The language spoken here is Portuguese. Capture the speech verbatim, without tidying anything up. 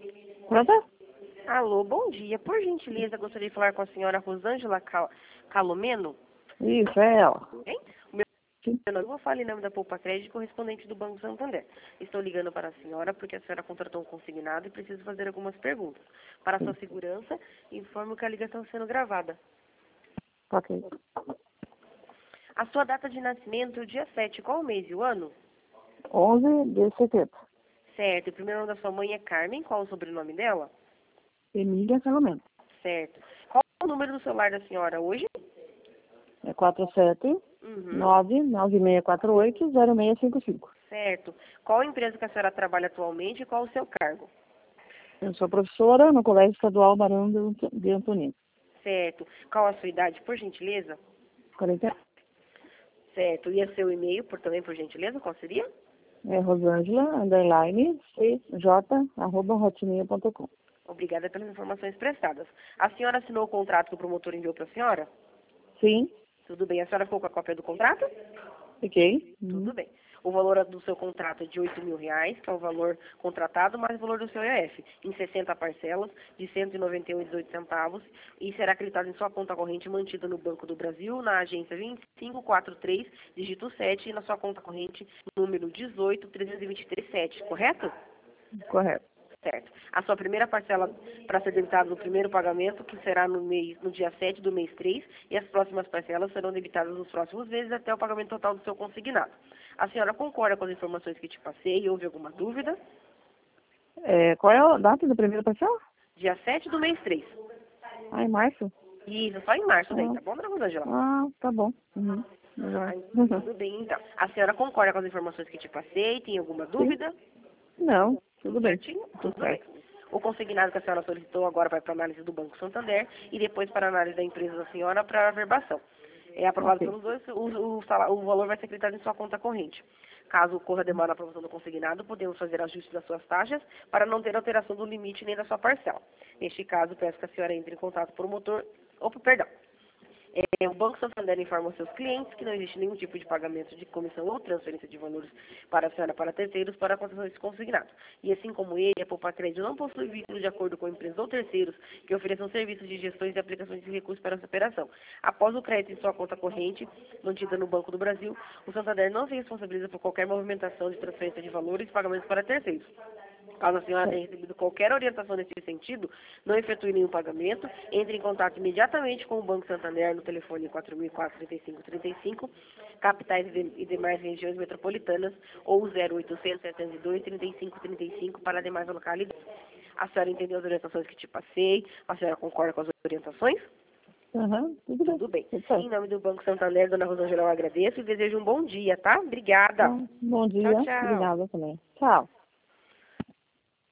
Pronta? Alô, bom dia. Por gentileza, gostaria de falar com a senhora Rosângela Cal Calomeno. Isso, é ela. Hein? O meu Sim. nome, eu falo em nome da Poupa Crédito, correspondente do Banco Santander. Estou ligando para a senhora porque a senhora contratou um consignado e preciso fazer algumas perguntas. Para a sua segurança, informo que a ligação está sendo gravada. Ok. A sua data de nascimento é o dia sete. Qual o mês e o ano? onze de setembro. Certo. O primeiro nome da sua mãe é Carmen. Qual o sobrenome dela? Emília Salomento. Certo. Qual o número do celular da senhora hoje? É quatro sete Uhum. nove nove seis quatro oito zero seis cinco cinco. Certo. Qual a empresa que a senhora trabalha atualmente e qual o seu cargo? Eu sou professora no Colégio Estadual Barão de de Antonino. Certo. Qual a sua idade, por gentileza? quarenta. Certo. E o seu e-mail, por também, por gentileza, qual seria? É Rosângela, underline, cj, arroba hotmail ponto com. Obrigada pelas informações prestadas. A senhora assinou o contrato que o promotor enviou para a senhora? Sim. Tudo bem. A senhora ficou com a cópia do contrato? Fiquei. Uhum. Tudo bem. O valor do seu contrato é de oito mil reais, que é o valor contratado, mais o valor do seu I A F, em sessenta parcelas, de cento e noventa e um reais e dezoito centavos, e será acreditado em sua conta corrente mantida no Banco do Brasil, na agência vinte e cinco quarenta e três, dígito sete, e na sua conta corrente número dezoito trezentos e vinte e três sete, correto? Correto. Certo. A sua primeira parcela para ser debitada no primeiro pagamento, que será no, mês, no dia sete do mês três, e as próximas parcelas serão debitadas nos próximos meses até o pagamento total do seu consignado. A senhora concorda com as informações que te passei? Houve alguma dúvida? É, qual é a data da primeira parcela? Dia sete do mês três. Ah, em março? Isso, só em março daí, Ah, tá bom, dona Rosângela? ah tá bom. Uhum. Ah, Uhum. tudo bem, então. A senhora concorda com as informações que te passei? Tem alguma Sim. dúvida? Não, Tudo tudo bem. certinho? Tudo Tudo bem. certo. O consignado que a senhora solicitou agora vai para análise do Banco Santander e depois para análise da empresa da senhora para averbação. É aprovado Ok. pelos dois, o, o, sala- o valor vai ser acreditado em sua conta corrente. Caso ocorra demora na aprovação do consignado, podemos fazer ajustes das suas taxas para não ter alteração do limite nem da sua parcela. Neste caso, peço que a senhora entre em contato com o promotor, ou perdão, É, o Banco Santander informa aos seus clientes que não existe nenhum tipo de pagamento de comissão ou transferência de valores para a senhora para terceiros para a concessão desse consignado. E assim como ele, a Poupa Crédito não possui vínculo de acordo com empresas ou terceiros que ofereçam serviços de gestões e aplicações de recursos para essa operação. Após o crédito em sua conta corrente, mantida no Banco do Brasil, o Santander não se responsabiliza por qualquer movimentação de transferência de valores e pagamentos para terceiros. Caso a senhora tenha recebido qualquer orientação nesse sentido, não efetue nenhum pagamento, entre em contato imediatamente com o Banco Santander no telefone quatro mil e quatro, trinta e cinco trinta e cinco, capitais e, de, e demais regiões metropolitanas, ou zero oitocentos, setecentos e dois, trinta e cinco trinta e cinco para demais localidades. A senhora entendeu as orientações que te passei? A senhora concorda com as orientações? Aham, tudo bem. Tudo bem. Tudo certo. Em nome do Banco Santander, dona Rosângela, eu agradeço e desejo um bom dia, tá? Obrigada. Tá. Bom Tchau, dia. tchau. Obrigada também. Tchau.